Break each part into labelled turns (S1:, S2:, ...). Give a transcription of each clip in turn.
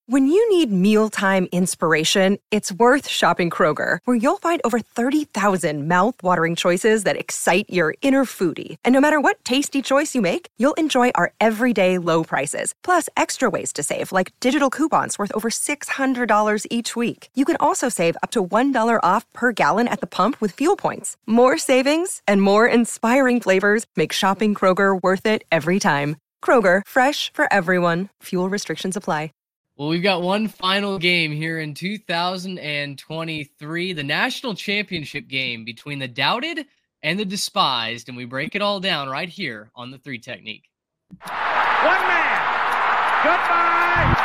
S1: When you need mealtime inspiration, it's worth shopping Kroger, where you'll find over 30,000 mouth-watering choices that excite your inner foodie. And no matter what tasty choice you make, you'll enjoy our everyday low prices, plus extra ways to save, like digital coupons worth over $600 each week. You can also save up to $1 off per gallon at the pump with fuel points. More savings and more inspiring flavors make shopping Kroger worth it every time. Kroger, fresh for everyone. Fuel restrictions apply.
S2: Well, we've got one final game here in 2023, the national championship game between the doubted and the despised, and we break it all down right here on the Three Technique.
S3: One man. Goodbye.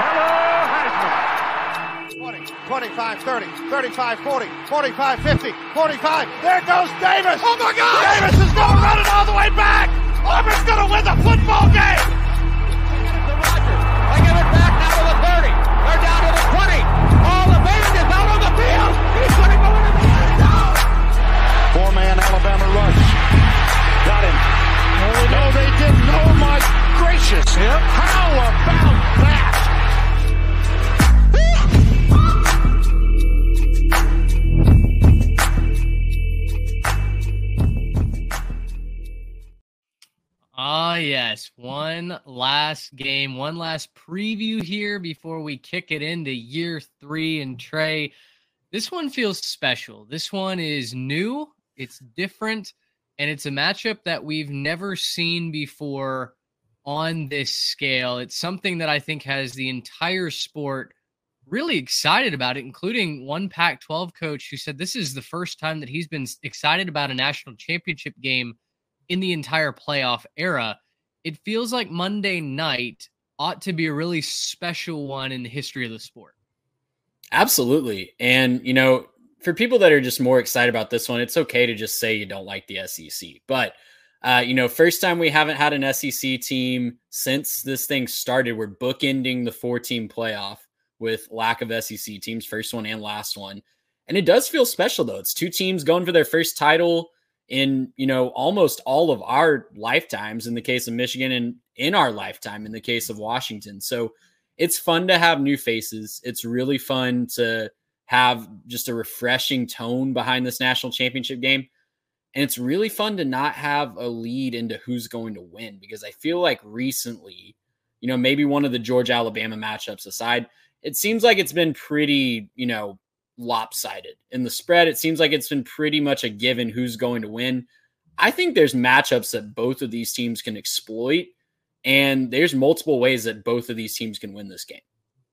S3: Hello, Heisman. 20, 25, 30, 35, 40, 45, 50, 45. There goes Davis. Oh, my God. Davis is going to run it all the way back. Auburn's going to win the football game. They give it back now to the 30. They're down to the 20. All the band is out on the field. He's going to go into the end zone. Four-man Alabama rush. Got him. No, they didn't. Oh, my gracious. Yep. How about that?
S2: Ah, yes. One last game, one last preview here before we kick it into year 3. And Trey, this one feels special. This one is new, it's different, and it's a matchup that we've never seen before on this scale. It's something that I think has the entire sport really excited about it, including one Pac-12 coach who said this is the first time that he's been excited about a national championship game in the entire playoff era. It feels like Monday night ought to be a really special one in the history of the sport.
S4: Absolutely. And, you know, for people that are just more excited about this one, it's okay to just say you don't like the SEC. But, you know, first time we haven't had an SEC team since this thing started. We're bookending the 4-team playoff with lack of SEC teams, first one and last one. And it does feel special, though. It's 2 teams going for their first title in, you know, almost all of our lifetimes in the case of Michigan, and in our lifetime in the case of Washington. So it's fun to have new faces. It's really fun to have just a refreshing tone behind this national championship game. And it's really fun to not have a lead into who's going to win, because I feel like recently, you know, maybe one of the Georgia-Alabama matchups aside, it seems like it's been pretty, you know, lopsided in the spread. It seems like it's been pretty much a given who's going to win. I think there's matchups that both of these teams can exploit, and there's multiple ways that both of these teams can win this game.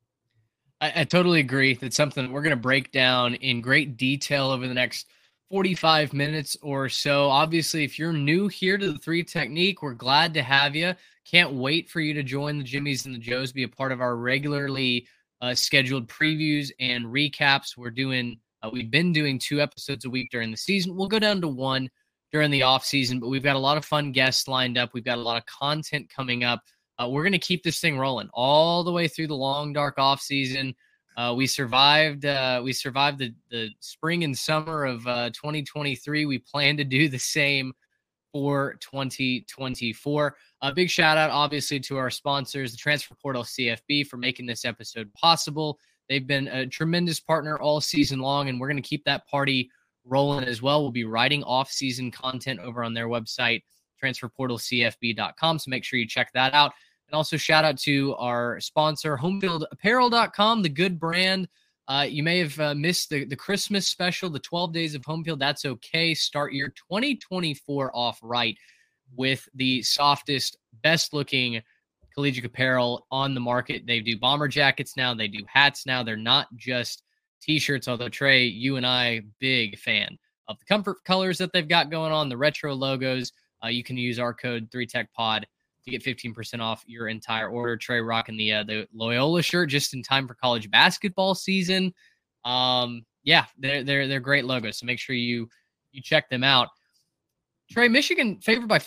S2: I totally agree. That's something we're going to break down in great detail over the next 45 minutes or so. Obviously, if you're new here to the Three Technique, we're glad to have you. Can't wait for you to join the Jimmies and the Joes, be a part of our regularly scheduled previews and recaps. We've been doing 2 episodes a week during the season. We'll go down to 1 during the off season, but we've got a lot of fun guests lined up. We've got a lot of content coming up. We're going to keep this thing rolling all the way through the long, dark off season. We survived the spring and summer of 2023. We plan to do the same for 2024. A big shout out, obviously, to our sponsors, the Transfer Portal CFB, for making this episode possible. They've been a tremendous partner all season long, and we're going to keep that party rolling as well. We'll be writing off-season content over on their website, transferportalcfb.com, so make sure you check that out. And also shout out to our sponsor, homefieldapparel.com, the good brand. You may have missed the Christmas special, the 12 days of home field. That's okay. Start your 2024 off right with the softest, best-looking collegiate apparel on the market. They do bomber jackets now. They do hats now. They're not just T-shirts, although, Trey, you and I, big fan of the comfort colors that they've got going on, the retro logos. You can use our code 3TechPod to get 15% off your entire order. Trey rocking the Loyola shirt just in time for college basketball season. Yeah, they're great logos, so make sure you check them out. Trey, Michigan favored by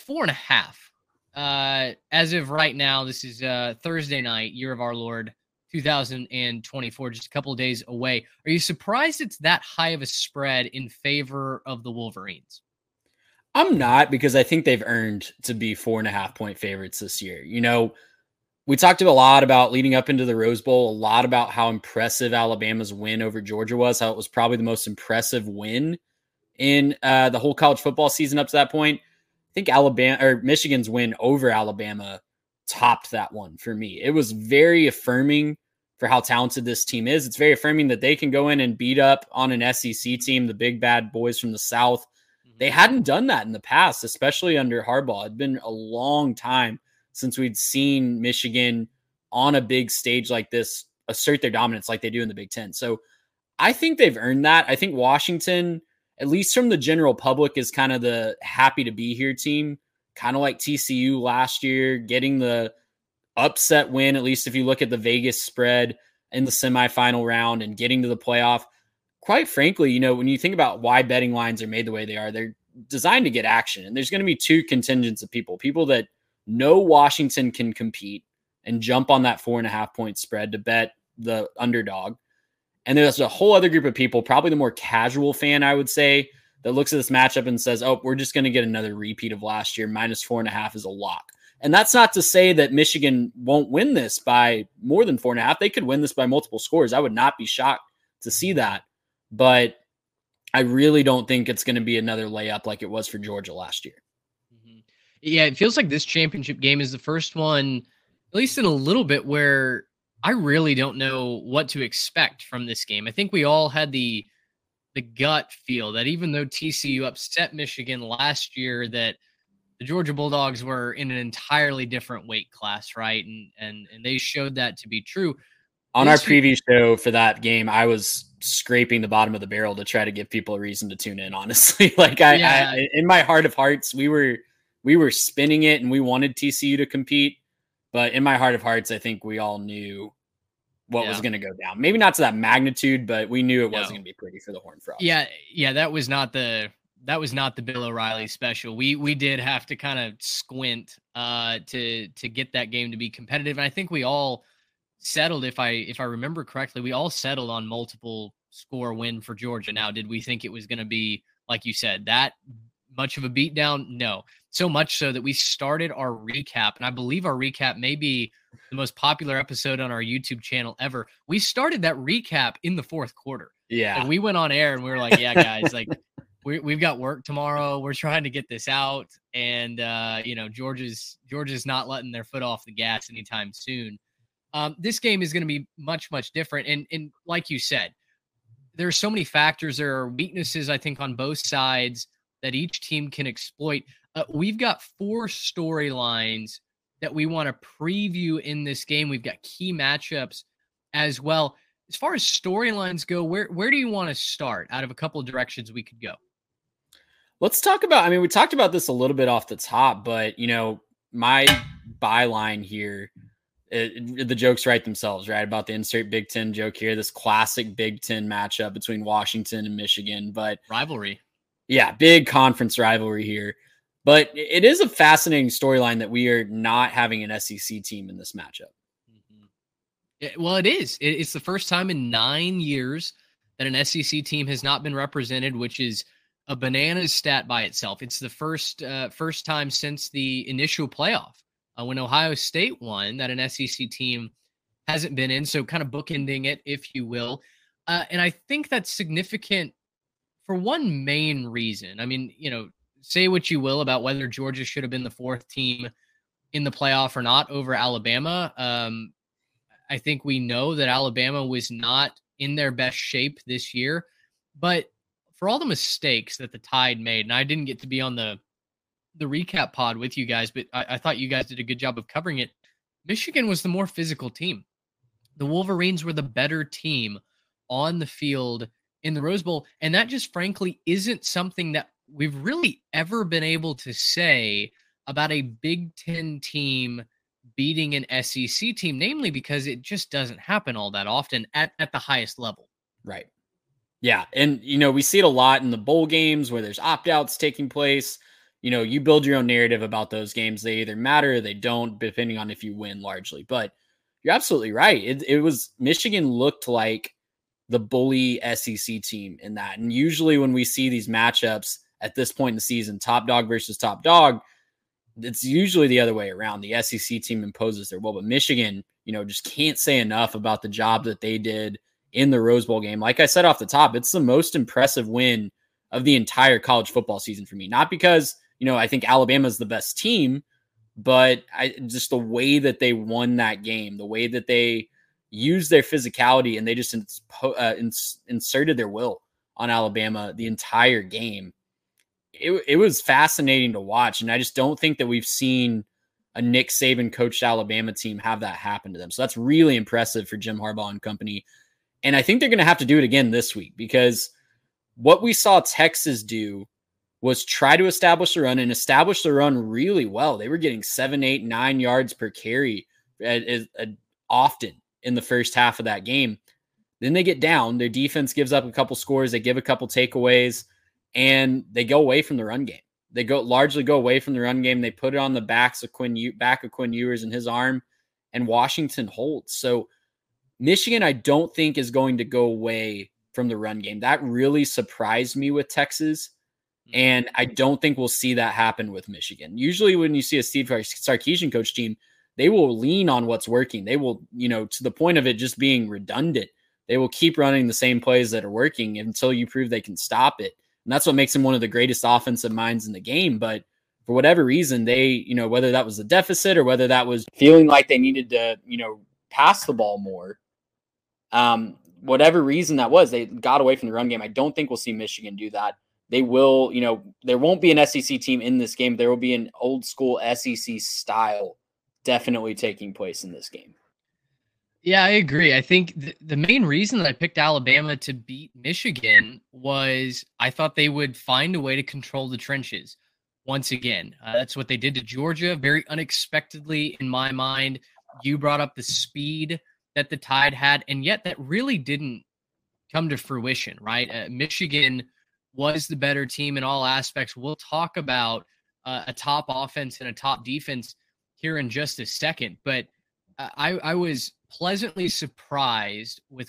S2: 4.5. As of right now, this is Thursday night, year of our Lord 2024, just a couple of days away. Are you surprised it's that high of a spread in favor of the Wolverines?
S4: I'm not, because I think they've earned to be 4.5 point favorites this year. You know, we talked a lot about leading up into the Rose Bowl, a lot about how impressive Alabama's win over Georgia was, how it was probably the most impressive win in the whole college football season up to that point. I think Michigan's win over Alabama topped that one for me. It was very affirming for how talented this team is. It's very affirming that they can go in and beat up on an SEC team, the big bad boys from the South. They hadn't done that in the past, especially under Harbaugh. It'd been a long time since we'd seen Michigan on a big stage like this assert their dominance like they do in the Big Ten. So I think they've earned that. I think Washington, at least from the general public, is kind of the happy to be here team, kind of like TCU last year, getting the upset win, at least if you look at the Vegas spread in the semifinal round and getting to the playoff. Quite frankly, you know, when you think about why betting lines are made the way they are, they're designed to get action. And there's going to be two contingents of people that know Washington can compete and jump on that 4.5 point spread to bet the underdog. And there's a whole other group of people, probably the more casual fan, I would say, that looks at this matchup and says, oh, we're just going to get another repeat of last year. -4.5 is a lock. And that's not to say that Michigan won't win this by more than 4.5. They could win this by multiple scores. I would not be shocked to see that. But I really don't think it's going to be another layup like it was for Georgia last year.
S2: Yeah, it feels like this championship game is the first one, at least in a little bit, where I really don't know what to expect from this game. I think we all had the gut feel that even though TCU upset Michigan last year, that the Georgia Bulldogs were in an entirely different weight class, right? And they showed that to be true.
S4: On our preview show for that game, I was scraping the bottom of the barrel to try to give people a reason to tune in, honestly. Like I in my heart of hearts, we were spinning it and we wanted TCU to compete. But in my heart of hearts, I think we all knew what was going to go down. Maybe not to that magnitude, but we knew it wasn't going to be pretty for the Horned Frogs.
S2: Yeah, that was not the Bill O'Reilly special. We did have to kind of squint to get that game to be competitive. And I think we all settled, if I remember correctly, we all settled on multiple score win for Georgia. Now, did we think it was going to be, like you said, that much of a beatdown? No. So much so that we started our recap, and I believe our recap may be the most popular episode on our YouTube channel ever. We started that recap in the fourth quarter.
S4: Yeah.
S2: Like we went on air and we were like, yeah, guys, like we've got work tomorrow. We're trying to get this out. And, Georgia's not letting their foot off the gas anytime soon. This game is going to be much, much different. And like you said, there are so many factors. There are weaknesses, I think, on both sides that each team can exploit. We've got 4 storylines that we want to preview in this game. We've got key matchups as well. As far as storylines go, where do you want to start out of a couple of directions we could go?
S4: Let's talk about, we talked about this a little bit off the top, but, my byline here, the jokes write themselves, right? About the insert Big Ten joke here, this classic Big Ten matchup between Washington and Michigan, but
S2: rivalry. Yeah,
S4: big conference rivalry here. But it is a fascinating storyline that we are not having an SEC team in this matchup.
S2: Well, it is. It's the first time in 9 years that an SEC team has not been represented, which is a bananas stat by itself. It's the first time since the initial playoff when Ohio State won that an SEC team hasn't been in. So kind of bookending it, if you will. And I think that's significant for one main reason. Say what you will about whether Georgia should have been the 4th team in the playoff or not over Alabama. I think we know that Alabama was not in their best shape this year, but for all the mistakes that the Tide made, and I didn't get to be on the recap pod with you guys, but I thought you guys did a good job of covering it. Michigan was the more physical team. The Wolverines were the better team on the field in the Rose Bowl, and that just frankly isn't something that we've really ever been able to say about a Big Ten team beating an SEC team, namely because it just doesn't happen all that often at the highest level.
S4: Right. Yeah. And, we see it a lot in the bowl games where there's opt-outs taking place. You build your own narrative about those games. They either matter or they don't, depending on if you win largely. But you're absolutely right. It was Michigan looked like the bully SEC team in that. And usually when we see these matchups at this point in the season, top dog versus top dog, it's usually the other way around. The SEC team imposes their will, but Michigan, just can't say enough about the job that they did in the Rose Bowl game. Like I said off the top, it's the most impressive win of the entire college football season for me. Not because, I think Alabama is the best team, but just the way that they won that game, the way that they used their physicality and they just inserted their will on Alabama the entire game. It was fascinating to watch. And I just don't think that we've seen a Nick Saban coached Alabama team have that happen to them. So that's really impressive for Jim Harbaugh and company. And I think they're going to have to do it again this week, because what we saw Texas do was try to establish the run and establish the run really well. They were getting 7, 8, 9 yards per carry often in the first half of that game. Then they get down. Their defense gives up a couple scores. They give a couple takeaways, and they go away from the run game. They largely go away from the run game. They put it on the back of Quinn Ewers and his arm, and Washington holds. So Michigan, I don't think, is going to go away from the run game. That really surprised me with Texas, and I don't think we'll see that happen with Michigan. Usually when you see a Steve Sarkisian coach team, they will lean on what's working. They will, to the point of it just being redundant, they will keep running the same plays that are working until you prove they can stop it. And that's what makes them one of the greatest offensive minds in the game. But for whatever reason, they, whether that was a deficit or whether that was feeling like they needed to, pass the ball more, whatever reason that was, they got away from the run game. I don't think we'll see Michigan do that. They will, there won't be an SEC team in this game. There will be an old school SEC style definitely taking place in this game.
S2: Yeah, I agree. I think the main reason that I picked Alabama to beat Michigan was I thought they would find a way to control the trenches once again. That's what they did to Georgia, very unexpectedly in my mind. You brought up the speed that the Tide had, and yet that really didn't come to fruition, right? Michigan was the better team in all aspects. We'll talk about a top offense and a top defense here in just a second, but I was pleasantly surprised with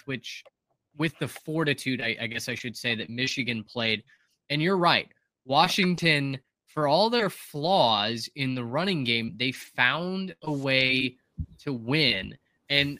S2: the fortitude, I guess I should say, that Michigan played. And you're right, Washington, for all their flaws in the running game, they found a way to win. And,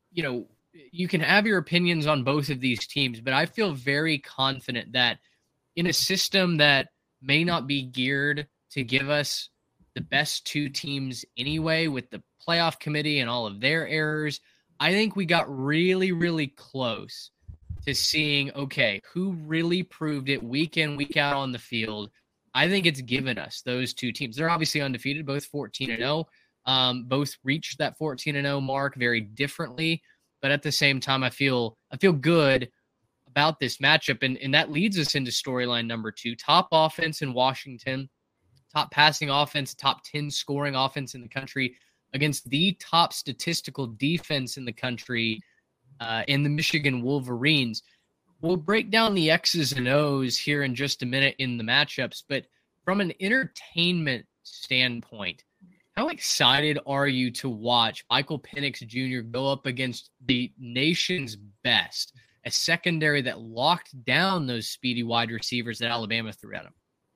S2: you can have your opinions on both of these teams, but I feel very confident that in a system that may not be geared to give us the best two teams anyway, with the playoff committee and all of their errors, I think we got really, really close to seeing, okay, who really proved it week in, week out on the field. I think it's given us those two teams. They're obviously undefeated, both 14-0. Both reached that 14-0 mark very differently, but at the same time, I feel good about this matchup, and that leads us into storyline number 2. Top offense in Washington, top passing offense, top 10 scoring offense in the country against the top statistical defense in the country in the Michigan Wolverines. We'll break down the X's and O's here in just a minute in the matchups, but from an entertainment standpoint, how excited are you to watch Michael Penix Jr. go up against the nation's best, a secondary that locked down those speedy wide receivers that Alabama threw at him?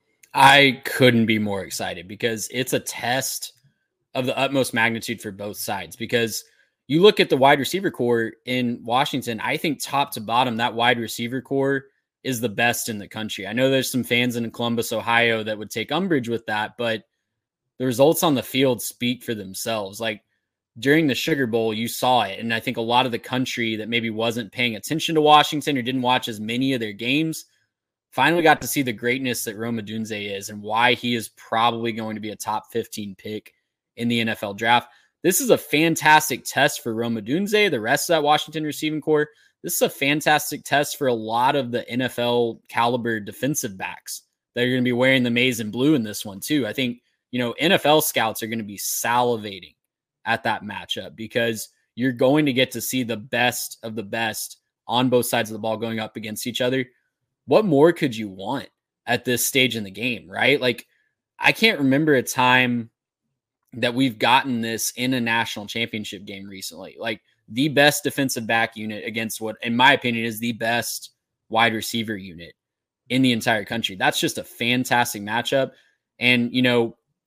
S4: I couldn't be more excited, because it's a test of the utmost magnitude for both sides. Because you look at the wide receiver core in Washington, I think top to bottom, that wide receiver core is the best in the country. I know there's some fans in Columbus, Ohio that would take umbrage with that, but the results on the field speak for themselves. Like during the Sugar Bowl, you saw it. And I think a lot of the country that maybe wasn't paying attention to Washington or didn't watch as many of their games finally got to see the greatness that Rome Odunze is and why he is probably going to be a top 15 pick in the NFL draft. This is a fantastic test for Rome Odunze, the rest of that Washington receiving core. This is a fantastic test for a lot of the NFL caliber defensive backs that are going to be wearing the maize and blue in this one too. I think, NFL scouts are going to be salivating at that matchup, because you're going to get to see the best of the best on both sides of the ball going up against each other. What more could you want at this stage in the game, right? Like, I can't remember a time that we've gotten this in a national championship game recently. Like the best defensive back unit against what, in my opinion, is the best wide receiver unit in the entire country. That's just a fantastic matchup. And,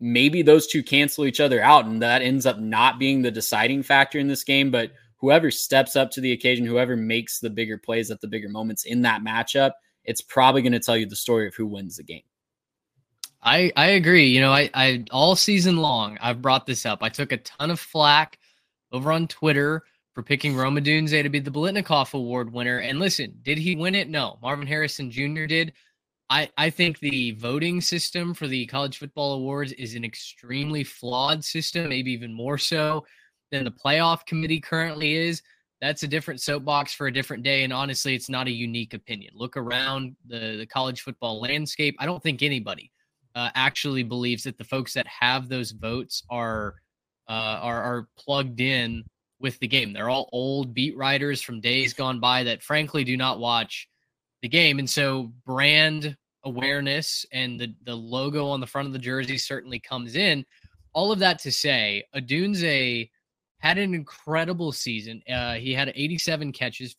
S4: maybe those two cancel each other out, and that ends up not being the deciding factor in this game. But whoever steps up to the occasion, whoever makes the bigger plays at the bigger moments in that matchup, it's probably going to tell you the story of who wins the game.
S2: I agree. You know, I all season long, I've brought this up. I took a ton of flack over on Twitter for picking Rome Odunze to be the Biletnikoff Award winner. And listen, did he win it? No. Marvin Harrison Jr. did. I think the voting system for the college football awards is an extremely flawed system, maybe even more so than the playoff committee currently is. That's a different soapbox for a different day. And honestly, it's not a unique opinion. Look around the college football landscape. I don't think anybody actually believes that the folks that have those votes are plugged in with the game. They're all old beat writers from days gone by that frankly do not watch the game. And so brand awareness and the logo on the front of the jersey certainly comes in. All of that to say, Odunze had an incredible season. He had 87 catches,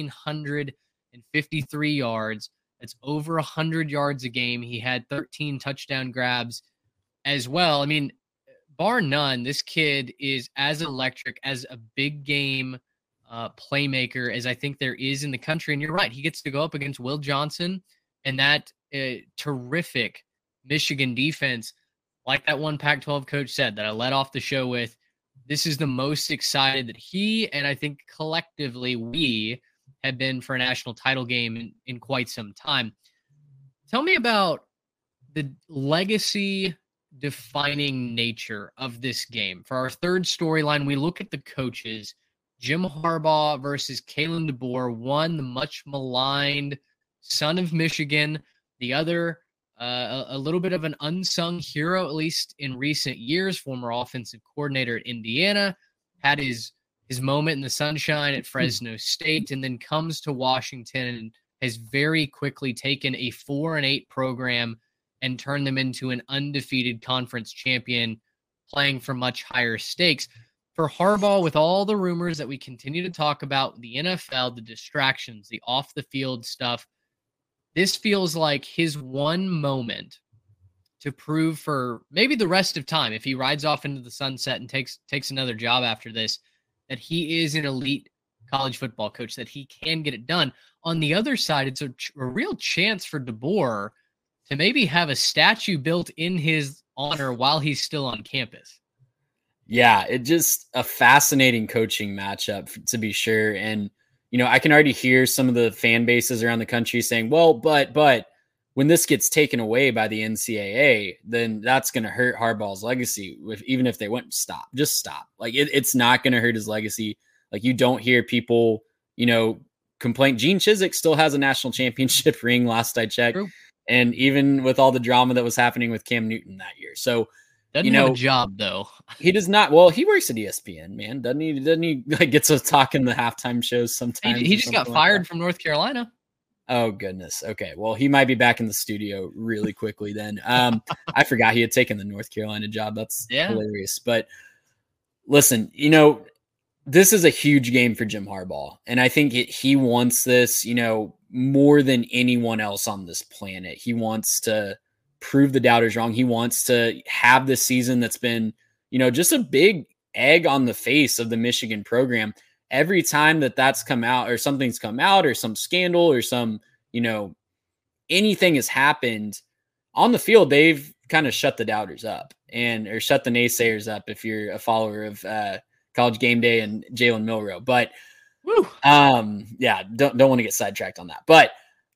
S2: 1,553 yards. That's over 100 yards a game. He had 13 touchdown grabs as well. I mean, bar none, this kid is as electric as a big game playmaker as I think there is in the country. And you're right, he gets to go up against Will Johnson and that terrific Michigan defense. Like that one Pac-12 coach said that I led off the show with, this is the most excited that he and I think collectively we have been for a national title game in quite some time. Tell me about the legacy defining nature of this game. For our third storyline, we look at the coaches, Jim Harbaugh versus Kalen DeBoer, one, the much maligned son of Michigan, the other, a little bit of an unsung hero, at least in recent years, former offensive coordinator at Indiana, had his moment in the sunshine at Fresno State, and then comes to Washington and has very quickly taken a 4-8 program and turned them into an undefeated conference champion, playing for much higher stakes. For Harbaugh, with all the rumors that we continue to talk about, the NFL, the distractions, the off-the-field stuff, this feels like his one moment to prove for maybe the rest of time, if he rides off into the sunset and takes another job after this, that he is an elite college football coach, that he can get it done. On the other side, it's a real chance for DeBoer to maybe have a statue built in his honor while he's still on campus.
S4: Yeah, it just a fascinating coaching matchup to be sure. And, you know, I can already hear some of the fan bases around the country saying, well, but when this gets taken away by the NCAA, then that's going to hurt Harbaugh's legacy. Even if they went, just stop. Like it's not going to hurt his legacy. Like you don't hear people, you know, complain. Gene Chizik still has a national championship ring last I checked. True. And even with all the drama that was happening with Cam Newton that year. So,
S2: doesn't have a job though.
S4: He does not. Well, he works at ESPN, man. Doesn't he like gets to talk in the halftime shows sometimes?
S2: He just got fired from North Carolina.
S4: Oh goodness. Okay. Well, he might be back in the studio really quickly then. I forgot he had taken the North Carolina job. That's hilarious. But listen, you know, this is a huge game for Jim Harbaugh. And I think he wants this, you know, more than anyone else on this planet. He wants to prove the doubters wrong. He wants to have this season that's been, you know, just a big egg on the face of the Michigan program. Every time that's come out or something's come out or some scandal or some, you know, anything has happened on the field, they've kind of shut the doubters up or shut the naysayers up if you're a follower of College Game Day and Jalen Milroe. But yeah, don't want to get sidetracked on that. But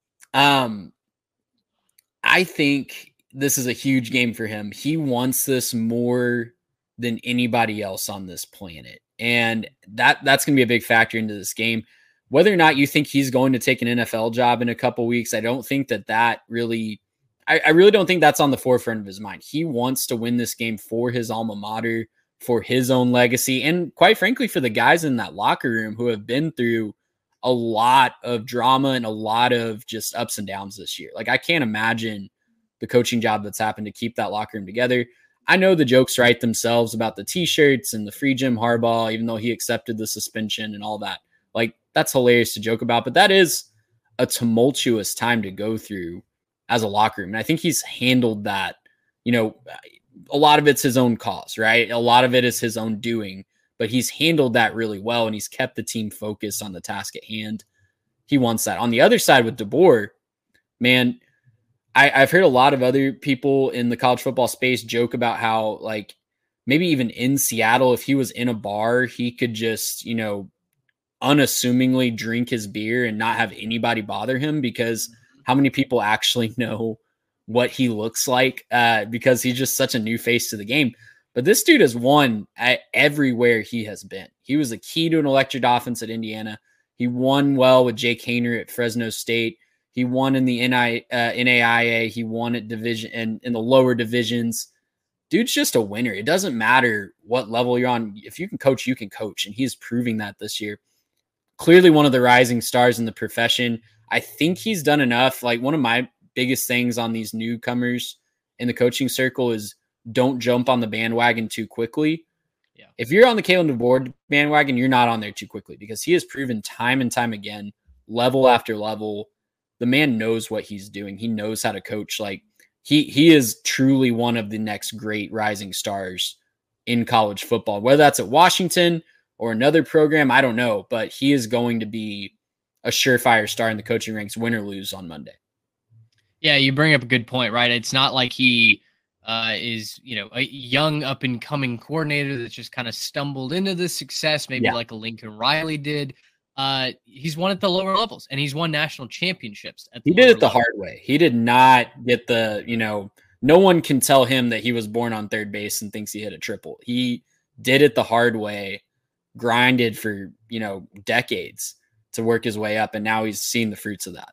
S4: I think this is a huge game for him. He wants this more than anybody else on this planet. And that's going to be a big factor into this game. Whether or not you think he's going to take an NFL job in a couple weeks, I don't think that really, I really don't think that's on the forefront of his mind. He wants to win this game for his alma mater, for his own legacy, and quite frankly, for the guys in that locker room who have been through a lot of drama and a lot of just ups and downs this year. Like I can't imagine the coaching job that's happened to keep that locker room together. I know the jokes write themselves about the t-shirts and the free Jim Harbaugh, even though he accepted the suspension and all that. Like that's hilarious to joke about, but that is a tumultuous time to go through as a locker room. And I think he's handled that, you know, a lot of it's his own cause, right? A lot of it is his own doing, but he's handled that really well, and he's kept the team focused on the task at hand. He wants that. On the other side with DeBoer, man, I've heard a lot of other people in the college football space joke about how, like, maybe even in Seattle, if he was in a bar, he could just, unassumingly drink his beer and not have anybody bother him, because how many people actually know what he looks like, because he's just such a new face to the game. But this dude has won everywhere he has been. He was the key to an electric offense at Indiana. He won well with Jake Haener at Fresno State. He won in the NAIA. He won at division and in the lower divisions. Dude's just a winner. It doesn't matter what level you're on. If you can coach, you can coach. And he's proving that this year. Clearly one of the rising stars in the profession. I think he's done enough. Like, one of my biggest things on these newcomers in the coaching circle is don't jump on the bandwagon too quickly. Yeah. If you're on the Kalen DeBoer bandwagon, you're not on there too quickly, because he has proven time and time again, level after level, the man knows what he's doing. He knows how to coach. Like, he is truly one of the next great rising stars in college football, whether that's at Washington or another program, I don't know, but he is going to be a surefire star in the coaching ranks, win or lose on Monday.
S2: Yeah, you bring up a good point, right? It's not like he is, a young up and coming coordinator that's just kind of stumbled into this success, maybe like a Lincoln Riley did. He's won at the lower levels, and he's won national championships.
S4: He did it the hard way. He did not get no one can tell him that he was born on third base and thinks he hit a triple. He did it the hard way, grinded for, decades to work his way up. And now he's seeing the fruits of that.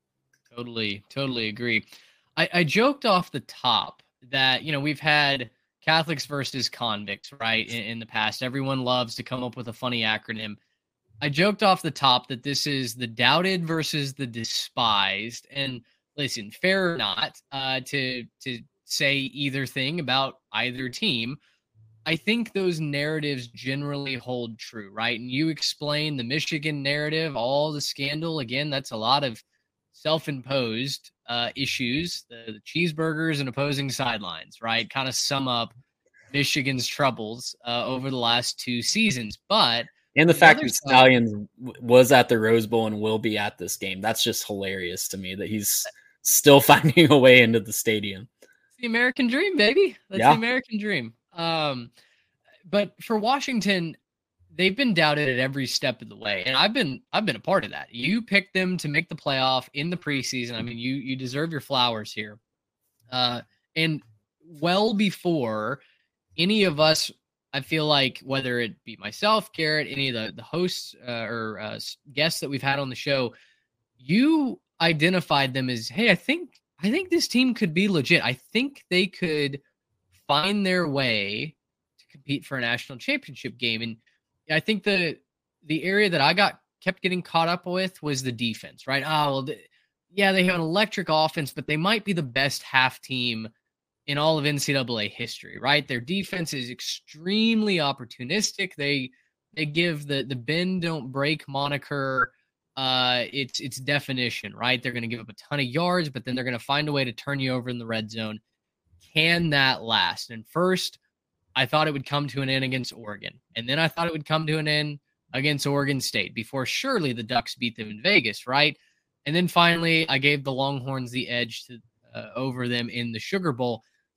S2: Totally agree. I joked off the top that, we've had Catholics versus convicts, right? In the past, everyone loves to come up with a funny acronym. I joked off the top that this is the doubted versus the despised. And listen, fair or not, to say either thing about either team, I think those narratives generally hold true, right? And you explain the Michigan narrative, all the scandal. Again, that's a lot of self-imposed issues, the cheeseburgers and opposing sidelines, right? Kind of sum up Michigan's troubles over the last two seasons. And
S4: the fact that Stallions was at the Rose Bowl and will be at this game, that's just hilarious to me that he's still finding a way into the stadium.
S2: It's the American dream, baby. That's the American dream. But for Washington, they've been doubted at every step of the way. And I've been a part of that. You picked them to make the playoff in the preseason. I mean, you deserve your flowers here. And well before any of us, I feel like, whether it be myself, Garrett, any of the hosts or guests that we've had on the show, you identified them as, hey, I think this team could be legit. I think they could find their way to compete for a national championship game. And I think the area that I kept getting caught up with was the defense, right? They have an electric offense, but they might be the best half team in all of NCAA history, right? Their defense is extremely opportunistic. They give the bend don't break moniker its definition, right? They're going to give up a ton of yards, but then they're going to find a way to turn you over in the red zone. Can that last? And first, I thought it would come to an end against Oregon, and then I thought it would come to an end against Oregon State before surely the Ducks beat them in Vegas, right? And then finally, I gave the Longhorns the edge over them in the Sugar Bowl.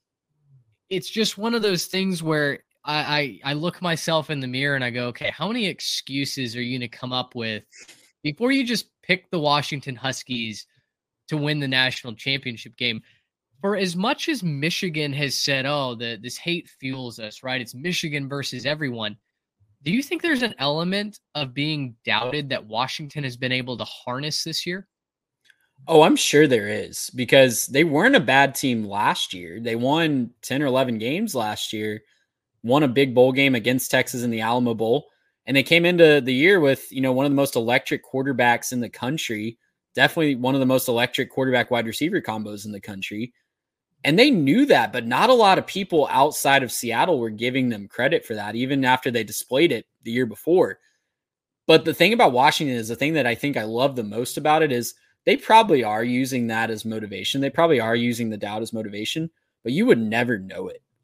S2: It's just one of those things where I look myself in the mirror and I go, okay, how many excuses are you going to come up with before you just pick the Washington Huskies to win the national championship game? For as much as Michigan has said, this hate fuels us, right? It's Michigan versus everyone. Do you think there's an element of being doubted that Washington has been able to harness this year?
S4: Oh, I'm sure there is, because they weren't a bad team last year. They won 10 or 11 games last year, won a big bowl game against Texas in the Alamo Bowl. And they came into the year with, one of the most electric quarterbacks in the country, definitely one of the most electric quarterback wide receiver combos in the country. And they knew that, but not a lot of people outside of Seattle were giving them credit for that, even after they displayed it the year before. But the thing about Washington is, the thing that I think I love the most about it is they probably are using that as motivation. They probably are using the doubt as motivation, but you would never know it.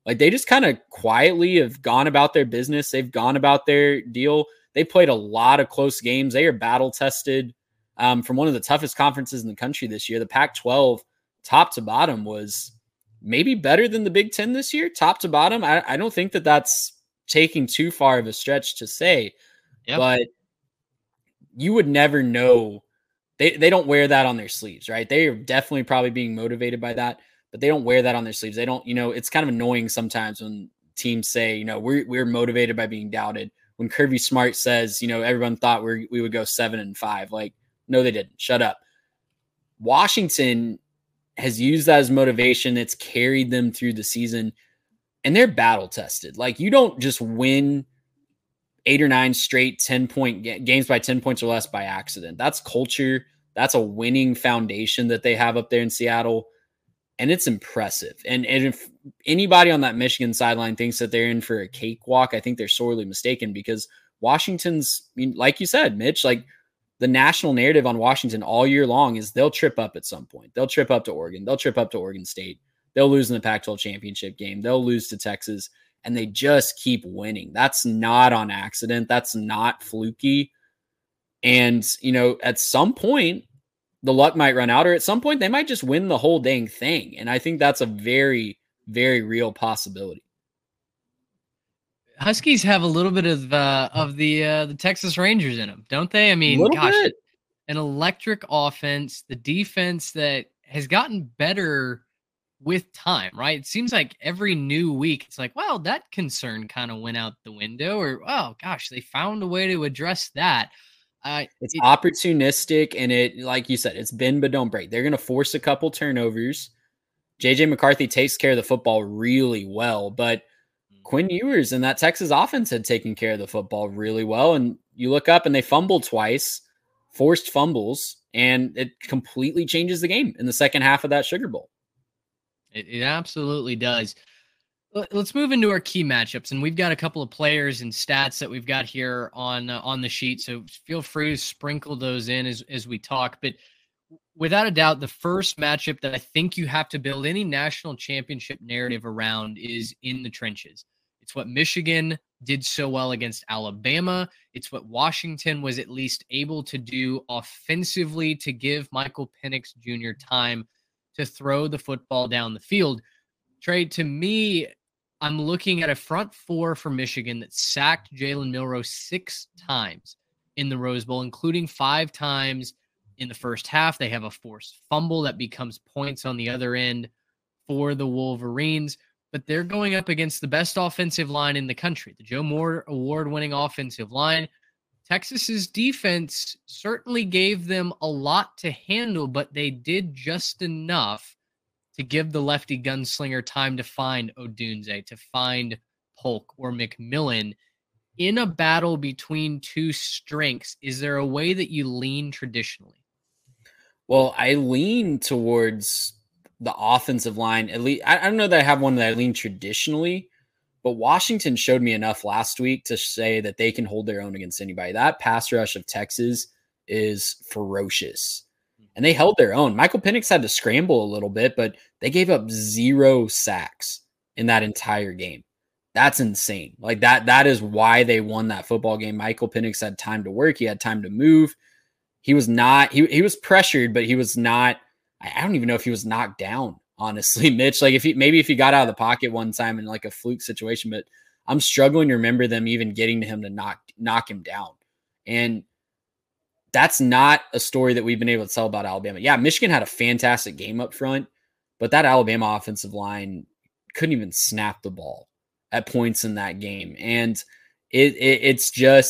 S4: Like they just kind of quietly have gone about their business. They've gone about their deal. They played a lot of close games. They are battle tested from one of the toughest conferences in the country this year. The Pac-12 top to bottom was maybe better than the Big Ten this year, top to bottom. I don't think that that's taking too far of a stretch to say, but you would never know. They don't wear that on their sleeves, right? They are definitely probably being motivated by that, but they don't wear that on their sleeves. They don't, it's kind of annoying sometimes when teams say, we're motivated by being doubted. When Kirby Smart says, everyone thought we would go 7-5. Like, no, they didn't. Shut up. Washington has used that as motivation. It's carried them through the season, and they're battle tested. Like, you don't just win 8 or 9 straight 10-point games by 10 points or less by accident. That's culture. That's a winning foundation that they have up there in Seattle. And it's impressive. And if anybody on that Michigan sideline thinks that they're in for a cakewalk, I think they're sorely mistaken, because Washington's, like you said, Mitch, like the national narrative on Washington all year long is they'll trip up at some point. They'll trip up to Oregon. They'll trip up to Oregon State. They'll lose in the Pac-12 championship game. They'll lose to Texas, and they just keep winning. That's not on accident. That's not fluky. And, at some point, the luck might run out, or at some point they might just win the whole dang thing. And I think that's a very, very real possibility.
S2: Huskies have a little bit of the Texas Rangers in them, don't they? I mean, gosh, bit. An electric offense, the defense that has gotten better with time, right? It seems like every new week, it's like, well, that concern kind of went out the window, or, oh gosh, they found a way to address that.
S4: It's opportunistic, and it, like you said, it's bend but don't break. They're going to force a couple turnovers. JJ McCarthy takes care of the football really well, but Quinn Ewers and that Texas offense had taken care of the football really well. And you look up and they fumbled twice, forced fumbles, and it completely changes the game in the second half of that Sugar Bowl.
S2: It absolutely does. Let's move into our key matchups, and we've got a couple of players and stats that we've got here on the sheet, so feel free to sprinkle those in as we talk. But without a doubt, the first matchup that I think you have to build any national championship narrative around is in the trenches. It's what Michigan did so well against Alabama. It's what Washington was at least able to do offensively to give Michael Penix Jr. time to throw the football down the field. Trey, to me, I'm looking at a front four for Michigan that sacked Jalen Milroe 6 times in the Rose Bowl, including 5 times in the first half. They have a forced fumble that becomes points on the other end for the Wolverines, but they're going up against the best offensive line in the country, the Joe Moore award-winning offensive line. Texas's defense certainly gave them a lot to handle, but they did just enough to give the lefty gunslinger time to find Odunze, to find Polk or McMillan. In a battle between two strengths, is there a way that you lean traditionally?
S4: Well, I lean towards the offensive line. At least I don't know that I have one that I lean traditionally, but Washington showed me enough last week to say that they can hold their own against anybody. That pass rush of Texas is ferocious. And they held their own. Michael Penix had to scramble a little bit, but they gave up 0 sacks in that entire game. That's insane. Like that is why they won that football game. Michael Penix had time to work. He had time to move. He was not, he was pressured, but he was not, I don't even know if he was knocked down, honestly, Mitch. Like if he got out of the pocket one time in like a fluke situation, but I'm struggling to remember them even getting to him to knock him down. And that's not a story that we've been able to tell about Alabama. Yeah, Michigan had a fantastic game up front, but that Alabama offensive line couldn't even snap the ball at points in that game. And it's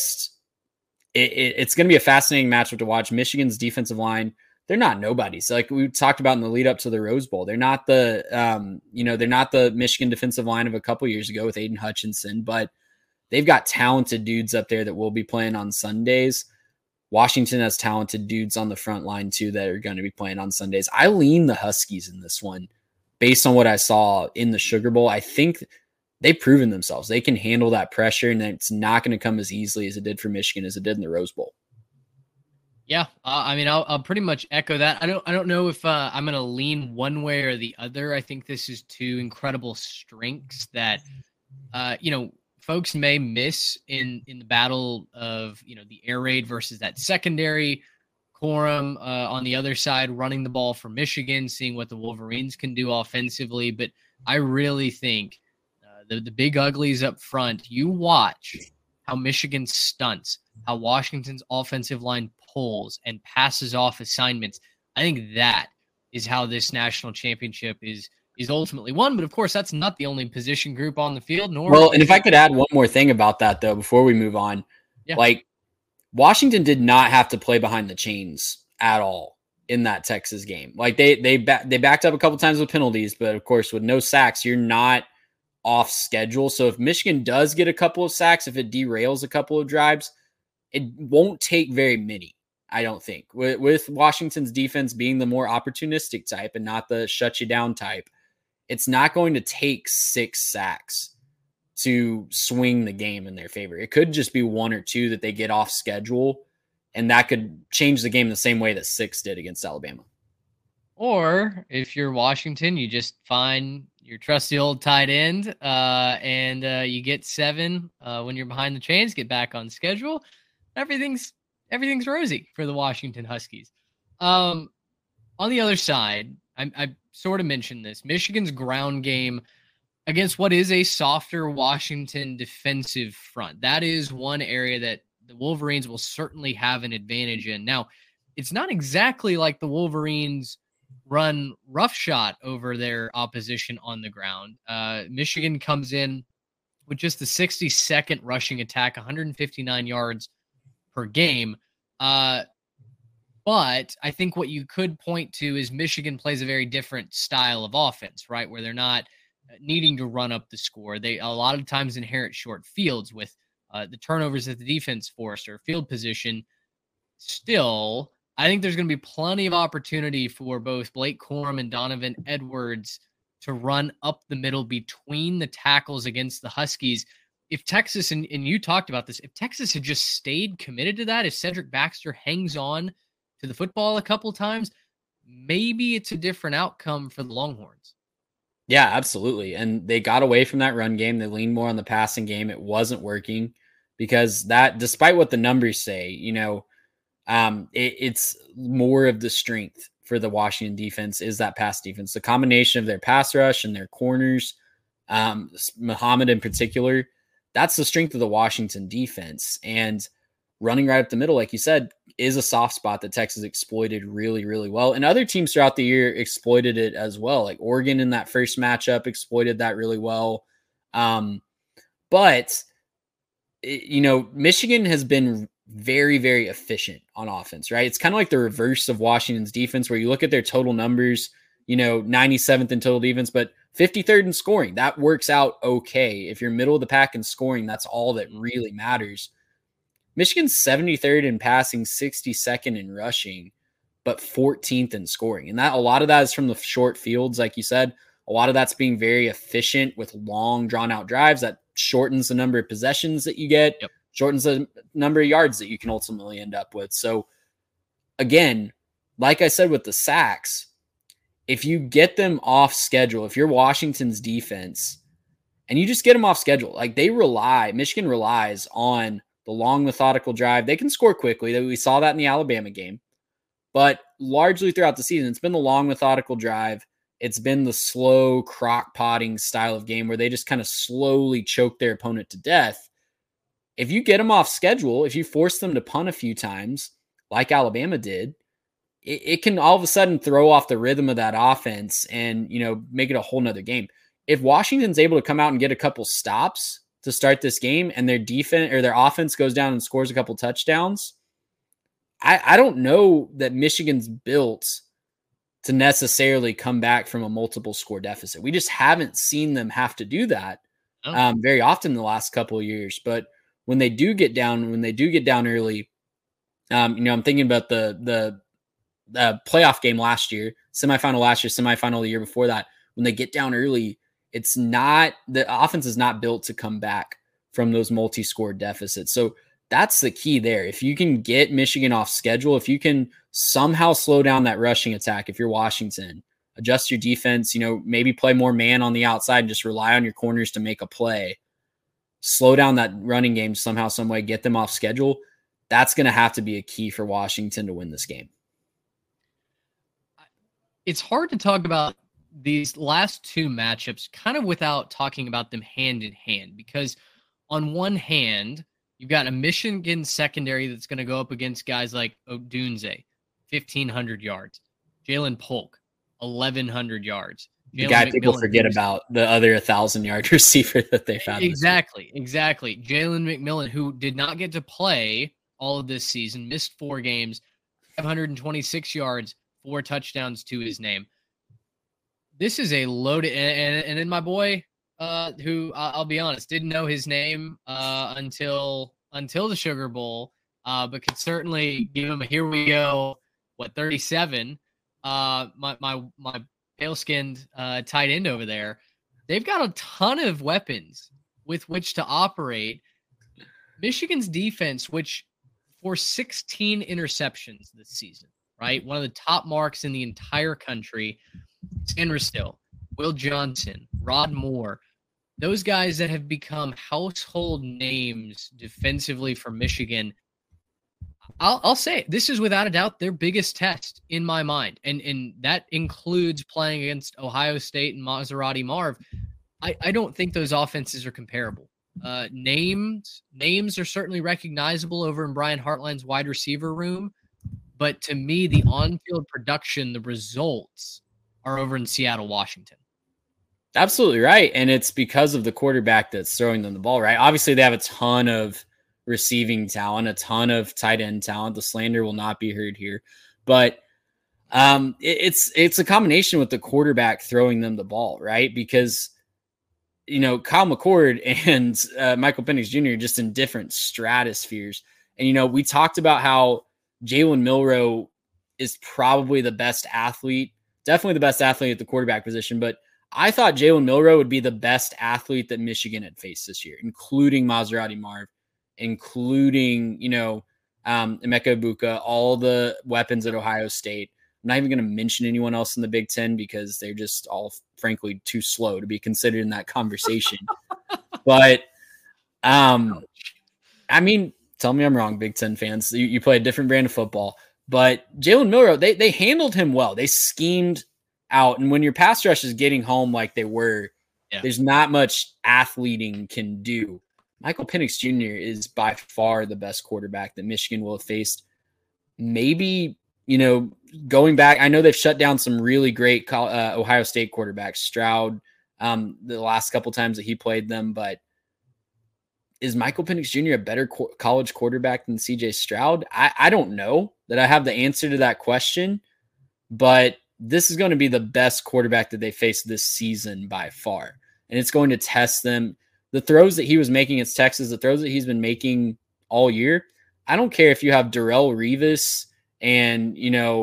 S4: going to be a fascinating matchup to watch. Michigan's defensive line, they're not nobodies. Like we talked about in the lead up to the Rose Bowl. They're not the, they're not the Michigan defensive line of a couple years ago with Aiden Hutchinson, but they've got talented dudes up there that will be playing on Sundays. Washington has talented dudes on the front line too that are going to be playing on Sundays. I lean the Huskies in this one based on what I saw in the Sugar Bowl. I think they've proven themselves. They can handle that pressure, and it's not going to come as easily as it did for Michigan as it did in the Rose Bowl.
S2: Yeah, I mean, I'll pretty much echo that. I don't know if I'm going to lean one way or the other. I think this is two incredible strengths that folks may miss in the battle of the air raid versus that secondary. Corum on the other side running the ball for Michigan, seeing what the Wolverines can do offensively. But I really think the big uglies up front. You watch how Michigan stunts, how Washington's offensive line pulls and passes off assignments. I think that is how this national championship is ultimately won. But of course, that's not the only position group on the field.
S4: Well, and if I could add one more thing about that, though, before we move on, like Washington did not have to play behind the chains at all in that Texas game. Like they backed up a couple times with penalties, but of course, with no sacks, you're not off schedule. So if Michigan does get a couple of sacks, if it derails a couple of drives, it won't take very many. I don't think with Washington's defense being the more opportunistic type and not the shut you down type, it's not going to take 6 sacks to swing the game in their favor. It could just be 1 or 2 that they get off schedule, and that could change the game the same way that 6 did against Alabama.
S2: Or if you're Washington, you just find your trusty old tight end and you get 7 when you're behind the chains, get back on schedule. Everything's rosy for the Washington Huskies. On the other side, I sort of mentioned this. Michigan's ground game against what is a softer Washington defensive front. That is one area that the Wolverines will certainly have an advantage in. Now, it's not exactly like the Wolverines run roughshod over their opposition on the ground. Michigan comes in with just the 62nd rushing attack, 159 yards per game. But I think what you could point to is Michigan plays a very different style of offense, right? Where they're not needing to run up the score. They a lot of times inherit short fields with the turnovers that the defense forced or field position. Still, I think there's going to be plenty of opportunity for both Blake Corum and Donovan Edwards to run up the middle between the tackles against the Huskies. If Texas, and you talked about this, if Texas had just stayed committed to that, if Cedric Baxter hangs on to the football a couple times, maybe it's a different outcome for the Longhorns.
S4: Yeah, absolutely. And they got away from that run game. They leaned more on the passing game. It wasn't working because that, despite what the numbers say, it's more of the strength for the Washington defense is that pass defense. The combination of their pass rush and their corners, Muhammad in particular, that's the strength of the Washington defense. And running right up the middle, like you said, is a soft spot that Texas exploited really, really well. And other teams throughout the year exploited it as well. Like Oregon in that first matchup exploited that really well. But Michigan has been very, very efficient on offense, right? It's kind of like the reverse of Washington's defense where you look at their total numbers, 97th in total defense, but 53rd in scoring. That works out okay. If you're middle of the pack in scoring, that's all that really matters. Michigan's 73rd in passing, 62nd in rushing, but 14th in scoring. And that a lot of that is from the short fields, like you said. A lot of that's being very efficient with long, drawn-out drives that shortens the number of possessions that you get, shortens the number of yards that you can ultimately end up with. So, again, like I said with the sacks, if you get them off schedule, if you're Washington's defense, and you just get them off schedule, like Michigan relies on the long methodical drive. They can score quickly. We saw that in the Alabama game. But largely throughout the season, it's been the long methodical drive. It's been the slow crock-potting style of game where they just kind of slowly choke their opponent to death. If you get them off schedule, if you force them to punt a few times, like Alabama did, it can all of a sudden throw off the rhythm of that offense and, make it a whole nother game. If Washington's able to come out and get a couple stops to start this game and their defense or their offense goes down and scores a couple touchdowns, I don't know that Michigan's built to necessarily come back from a multiple score deficit. We just haven't seen them have to do that very often in the last couple of years. But when they do get down early, I'm thinking about the playoff game last year, semifinal the year before that. When they get down early, the offense is not built to come back from those multi-score deficits. So That's the key there. If you can get Michigan off schedule, if you can somehow slow down that rushing attack, if you're Washington, adjust your defense, maybe play more man on the outside and just rely on your corners to make a play, slow down that running game somehow, some way, get them off schedule. That's going to have to be a key for Washington to win this game.
S2: It's hard to talk about these last two matchups kind of without talking about them hand in hand, because on one hand, you've got a Michigan secondary that's going to go up against guys like Odunze, 1,500 yards, Jalen Polk, 1,100 yards.
S4: The guy people forget about, the other 1,000-yard receiver that they found.
S2: Exactly. Jalen McMillan, who did not get to play all of this season, missed 4 games, 526 yards, 4 touchdowns to his name. This is a loaded, and then my boy, who I'll be honest, didn't know his name until the Sugar Bowl, but could certainly give him a here we go. 37? My pale-skinned tight end over there. They've got a ton of weapons with which to operate. Michigan's defense, which for 16 interceptions this season, right? One of the top marks in the entire country. Sandra Still, Will Johnson, Rod Moore, those guys that have become household names defensively for Michigan. I'll say this is without a doubt their biggest test in my mind. And that includes playing against Ohio State and Maserati Marv. I don't think those offenses are comparable. Names are certainly recognizable over in Brian Hartline's wide receiver room. But to me, the on-field production, the results are over in Seattle, Washington.
S4: Absolutely right. And it's because of the quarterback that's throwing them the ball, right? Obviously, they have a ton of receiving talent, a ton of tight end talent. The slander will not be heard here. But it's a combination with the quarterback throwing them the ball, right? Because, Kyle McCord and Michael Penix Jr. are just in different stratospheres. And, we talked about how Jalen Milroe is probably the best athlete, definitely the best athlete at the quarterback position. But I thought Jalen Milroe would be the best athlete that Michigan had faced this year, including Maserati Marv, including, Emeka Egbuka, all the weapons at Ohio State. I'm not even going to mention anyone else in the Big Ten because they're just all, frankly, too slow to be considered in that conversation. But, tell me I'm wrong, Big Ten fans. You play a different brand of football. But Jalen Milroe, they handled him well. They schemed out. And when your pass rush is getting home like they were, there's not much athleting can do. Michael Penix Jr. is by far the best quarterback that Michigan will have faced. Maybe, going back, I know they've shut down some really great Ohio State quarterbacks, Stroud, the last couple times that he played them. But is Michael Penix Jr. a better college quarterback than CJ Stroud? I don't know that I have the answer to that question, but this is going to be the best quarterback that they face this season by far. And it's going to test them. The throws that he was making against Texas, the throws that he's been making all year, I don't care if you have Darrelle Revis and,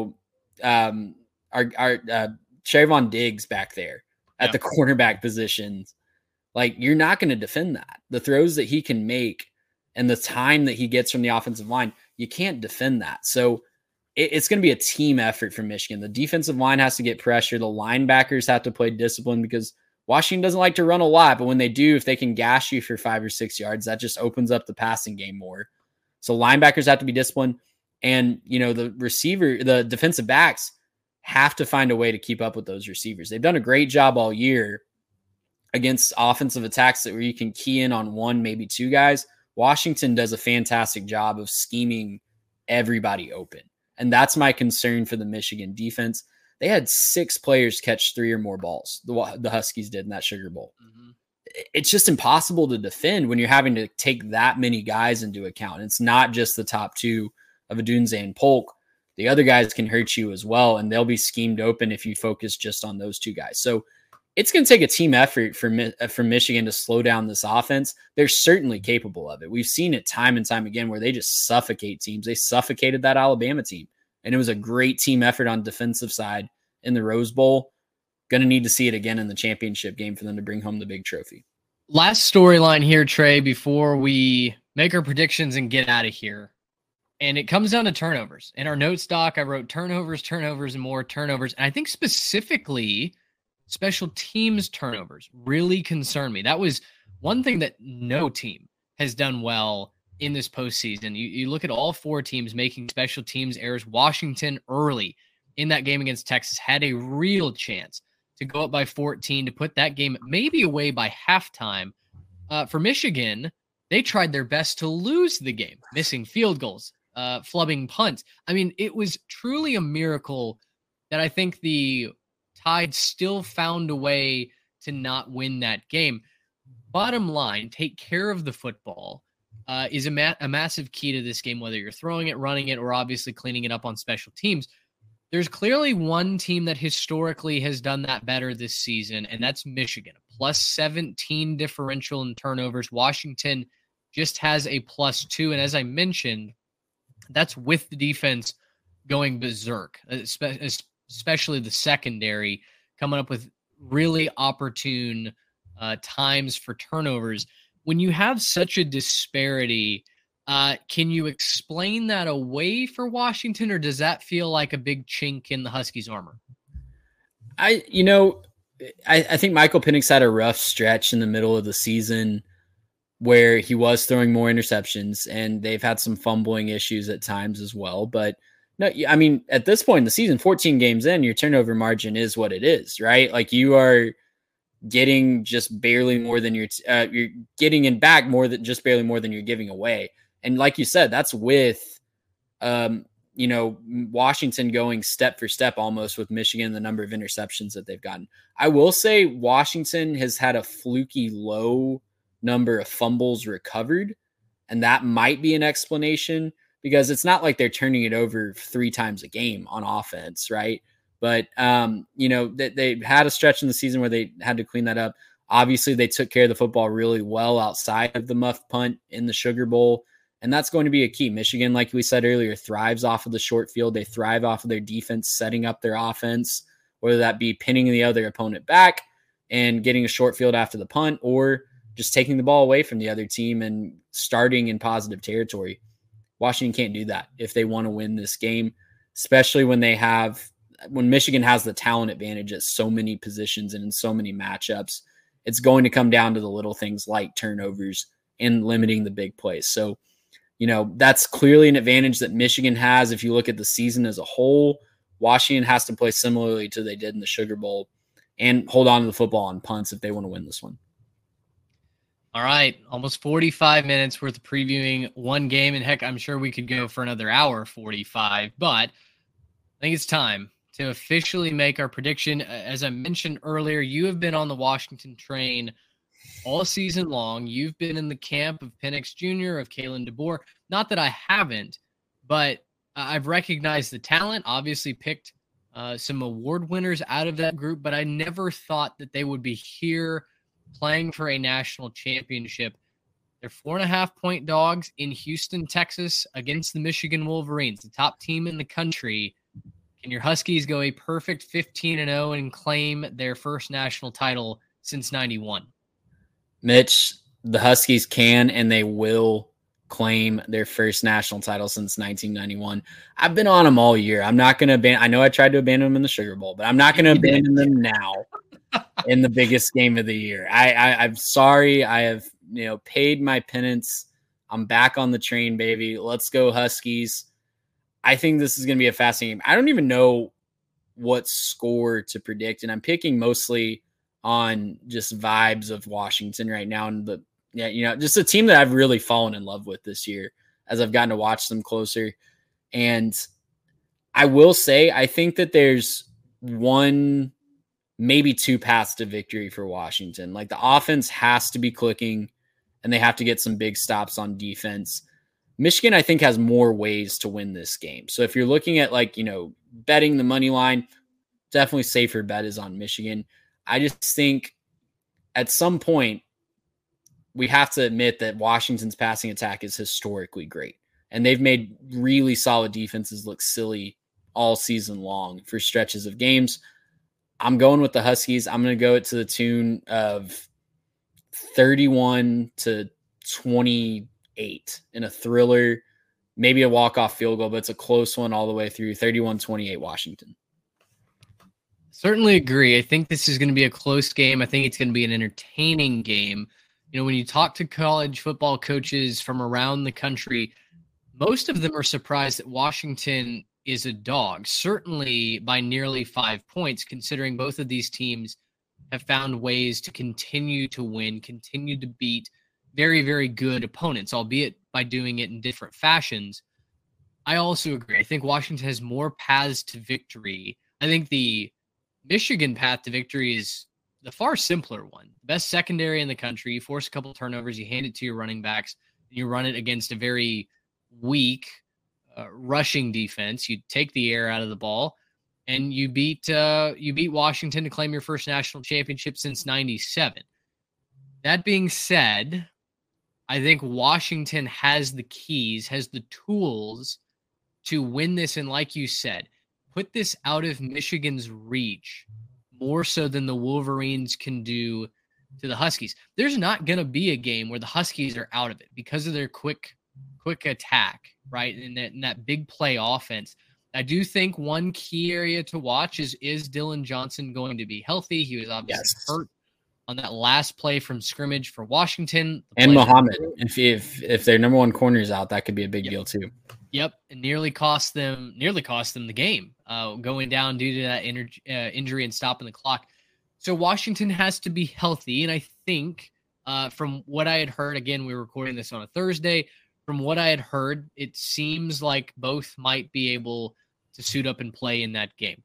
S4: our Trayvon Diggs back there at the cornerback positions. Like, you're not going to defend that. The throws that he can make and the time that he gets from the offensive line, you can't defend that. So it's going to be a team effort for Michigan. The defensive line has to get pressure. The linebackers have to play discipline because Washington doesn't like to run a lot, but when they do, if they can gash you for 5 or 6 yards, that just opens up the passing game more. So linebackers have to be disciplined. And, the defensive backs have to find a way to keep up with those receivers. They've done a great job all year against offensive attacks where you can key in on 1, maybe 2 guys. Washington does a fantastic job of scheming everybody open. And that's my concern for the Michigan defense. They had 6 players catch 3 or more balls. The Huskies did in that Sugar Bowl. Mm-hmm. It's just impossible to defend when you're having to take that many guys into account. It's not just the top 2 of Odunze and Polk. The other guys can hurt you as well, and they'll be schemed open if you focus just on those 2 guys. So it's going to take a team effort for Michigan to slow down this offense. They're certainly capable of it. We've seen it time and time again where they just suffocate teams. They suffocated that Alabama team. And it was a great team effort on the defensive side in the Rose Bowl. Going to need to see it again in the championship game for them to bring home the big trophy.
S2: Last storyline here, Trey, before we make our predictions and get out of here. And it comes down to turnovers. In our notes doc, I wrote turnovers, and more turnovers. And I think specifically special teams turnovers really concern me. That was one thing that no team has done well in this postseason. You look at all four teams making special teams errors. Washington early in that game against Texas had a real chance to go up by 14 to put that game maybe away by halftime. For Michigan, they tried their best to lose the game, missing field goals, flubbing punts. I mean, it was truly a miracle that I think the Tide still found a way to not win that game. Bottom line, take care of the football is a massive key to this game, whether you're throwing it, running it, or obviously cleaning it up on special teams. There's clearly one team that historically has done that better this season, and that's Michigan. Plus 17 differential in turnovers. Washington just has a +2. And as I mentioned, that's with the defense going berserk, especially the secondary coming up with really opportune times for turnovers. When you have such a disparity, can you explain that away for Washington, or does that feel like a big chink in the Huskies' armor?
S4: I think Michael Penix had a rough stretch in the middle of the season where he was throwing more interceptions, and they've had some fumbling issues at times as well. But no, I mean, at this point in the season, 14 games in, your turnover margin is what it is, right? Like, you are getting just barely more than you're getting in back more than just barely more than you're giving away. And like you said, that's with, Washington going step for step almost with Michigan, the number of interceptions that they've gotten. I will say Washington has had a fluky low number of fumbles recovered, and that might be an explanation, because it's not like they're turning it over 3 times a game on offense, right? But, they had a stretch in the season where they had to clean that up. Obviously, they took care of the football really well outside of the muff punt in the Sugar Bowl, and that's going to be a key. Michigan, like we said earlier, thrives off of the short field. They thrive off of their defense setting up their offense, whether that be pinning the other opponent back and getting a short field after the punt, or just taking the ball away from the other team and starting in positive territory. Washington can't do that if they want to win this game, especially when Michigan has the talent advantage at so many positions and in so many matchups. It's going to come down to the little things like turnovers and limiting the big plays. So, that's clearly an advantage that Michigan has. If you look at the season as a whole, Washington has to play similarly to they did in the Sugar Bowl and hold on to the football on punts if they want to win this one.
S2: All right, almost 45 minutes worth of previewing one game, and heck, I'm sure we could go for another hour 45, but I think it's time to officially make our prediction. As I mentioned earlier, you have been on the Washington train all season long. You've been in the camp of Penix Jr., of Kalen DeBoer. Not that I haven't, but I've recognized the talent, obviously picked some award winners out of that group, but I never thought that they would be here playing for a national championship. They're 4.5-point dogs in Houston, Texas against the Michigan Wolverines, the top team in the country. Can your Huskies go a perfect 15-0 and claim their first national title since 91?
S4: Mitch, the Huskies can and they will claim their first national title since 1991. I've been on them all year. I'm not going to abandon. I know I tried to abandon them in the Sugar Bowl, but I'm not going to abandon them now in the biggest game of the year. I'm sorry. I have, paid my penance. I'm back on the train, baby. Let's go Huskies. I think this is going to be a fascinating game. I don't even know what score to predict, and I'm picking mostly on just vibes of Washington right now, and just a team that I've really fallen in love with this year as I've gotten to watch them closer. And I will say, I think that there's one, maybe 2 paths to victory for Washington. Like, the offense has to be clicking and they have to get some big stops on defense. Michigan, I think, has more ways to win this game. So if you're looking at betting the money line, definitely safer bet is on Michigan. I just think at some point we have to admit that Washington's passing attack is historically great, and they've made really solid defenses look silly all season long for stretches of games. I'm going with the Huskies. I'm going to go to the tune of 31-28 8 in a thriller, maybe a walk-off field goal, but it's a close one all the way through. 31-28 Washington.
S2: Certainly agree. I think this is going to be a close game. I think it's going to be an entertaining game. You know, when you talk to college football coaches from around the country, most of them are surprised that Washington is a dog, certainly by nearly 5 points, considering both of these teams have found ways to continue to win, continue to beat very, very good opponents, albeit by doing it in different fashions. I also agree. I think Washington has more paths to victory. I think the Michigan path to victory is the far simpler one. Best secondary in the country. You force a couple turnovers, you hand it to your running backs, and you run it against a very weak rushing defense. You take the air out of the ball, and you beat Washington to claim your first national championship since '97. That being said, I think Washington has the keys, has the tools to win this, and like you said, put this out of Michigan's reach more so than the Wolverines can do to the Huskies. There's not going to be a game where the Huskies are out of it because of their quick attack, right? And that big play offense. I do think one key area to watch is Dillon Johnson going to be healthy? He was obviously hurt on that last play from scrimmage for Washington.
S4: And Muhammad. If their number one corner is out, that could be a big deal too.
S2: Yep, it nearly cost them the game, going down due to that injury and stopping the clock. So Washington has to be healthy, and I think from what I had heard, again, we were recording this on a Thursday. From what I had heard, it seems like both might be able to suit up and play in that game.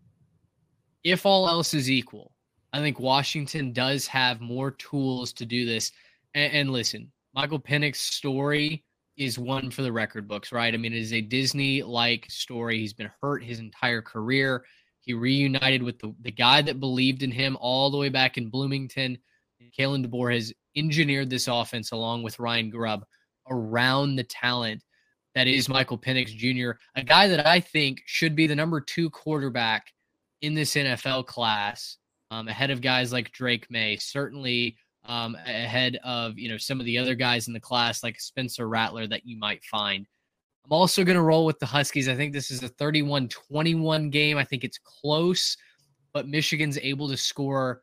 S2: If all else is equal, I think Washington does have more tools to do this. And listen, Michael Penix's story is one for the record books, right? I mean, it is a Disney-like story. He's been hurt his entire career. He reunited with the guy that believed in him all the way back in Bloomington. Kalen DeBoer has engineered this offense along with Ryan Grubb around the talent that is Michael Penix Jr., a guy that I think should be the number 2 quarterback in this NFL class, ahead of guys like Drake May, certainly ahead of some of the other guys in the class like Spencer Rattler that you might find. I'm also going to roll with the Huskies. I think this is a 31-21 game. I think it's close, but Washington's able to score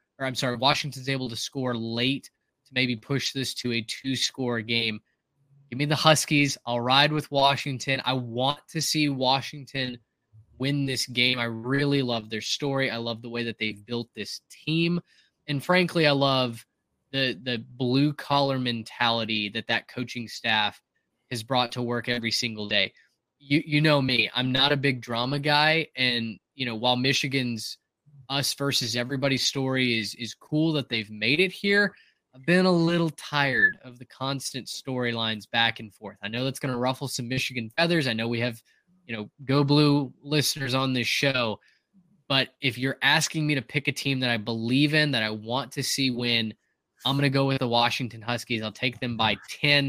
S2: late to maybe push this to a 2-score game. Give me the Huskies. I'll ride with Washington. I want to see Washington win this game. I really love their story. I love the way that they've built this team. And frankly, I love the blue-collar mentality that coaching staff has brought to work every single day. You know me. I'm not a big drama guy. And, while Michigan's us versus everybody story is cool that they've made it here, I've been a little tired of the constant storylines back and forth. I know that's going to ruffle some Michigan feathers. I know we have, Go Blue listeners on this show. But if you're asking me to pick a team that I believe in, that I want to see win, I'm going to go with the Washington Huskies. I'll take them by 10.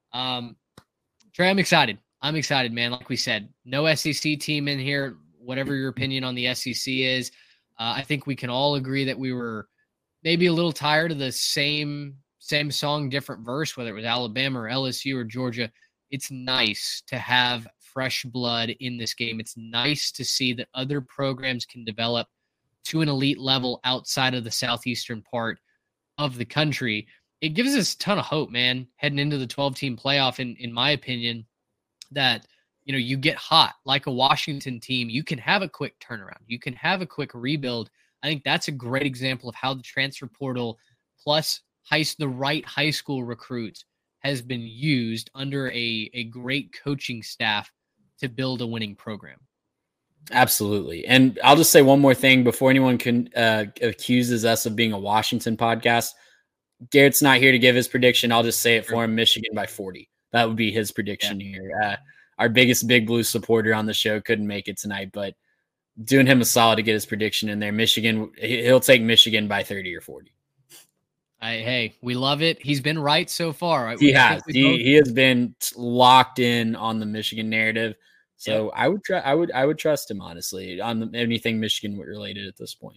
S2: Trey, I'm excited. I'm excited, man. Like we said, no SEC team in here, whatever your opinion on the SEC is. I think we can all agree that we were maybe a little tired of the same song, different verse, whether it was Alabama or LSU or Georgia. It's nice to have fresh blood in this game. It's nice to see that other programs can develop to an elite level outside of the southeastern part of the country. It gives us a ton of hope, man, heading into the 12-team playoff, in my opinion, that, you get hot like a Washington team. You can have a quick turnaround. You can have a quick rebuild. I think that's a great example of how the transfer portal plus the right high school recruits has been used under a great coaching staff to build a winning program.
S4: Absolutely. And I'll just say one more thing before anyone can accuses us of being a Washington podcast. Garrett's not here to give his prediction. I'll just say it for him. Michigan by 40. That would be his prediction here. Our biggest Big Blue supporter on the show couldn't make it tonight, but doing him a solid to get his prediction in there. Michigan, he'll take Michigan by 30 or 40.
S2: Hey, we love it. He's been right so far. Right?
S4: He has. He has been locked in on the Michigan narrative. So I would trust him, honestly, on anything Michigan related at this point.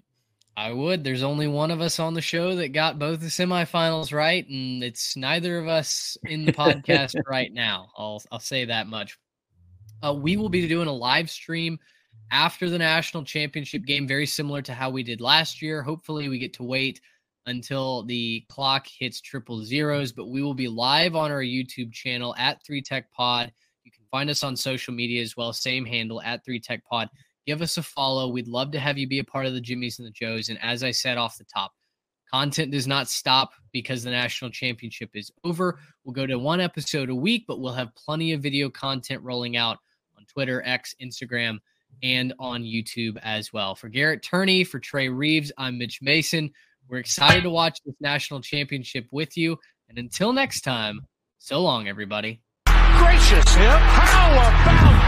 S2: I would. There's only one of us on the show that got both the semifinals right, and it's neither of us in the podcast right now. I'll say that much. We will be doing a live stream after the national championship game, very similar to how we did last year. Hopefully we get to wait until the clock hits 000, but we will be live on our YouTube channel at 3TechPod. You can find us on social media as well, same handle at 3TechPod. Give us a follow. We'd love to have you be a part of the Jimmies and the Joes. And as I said off the top, content does not stop because the national championship is over. We'll go to one episode a week, but we'll have plenty of video content rolling out on Twitter, X, Instagram, and on YouTube as well. For Garrett Turney, for Trey Reeves, I'm Mitch Mason. We're excited to watch this national championship with you. And until next time, so long, everybody.
S3: Gracious, how about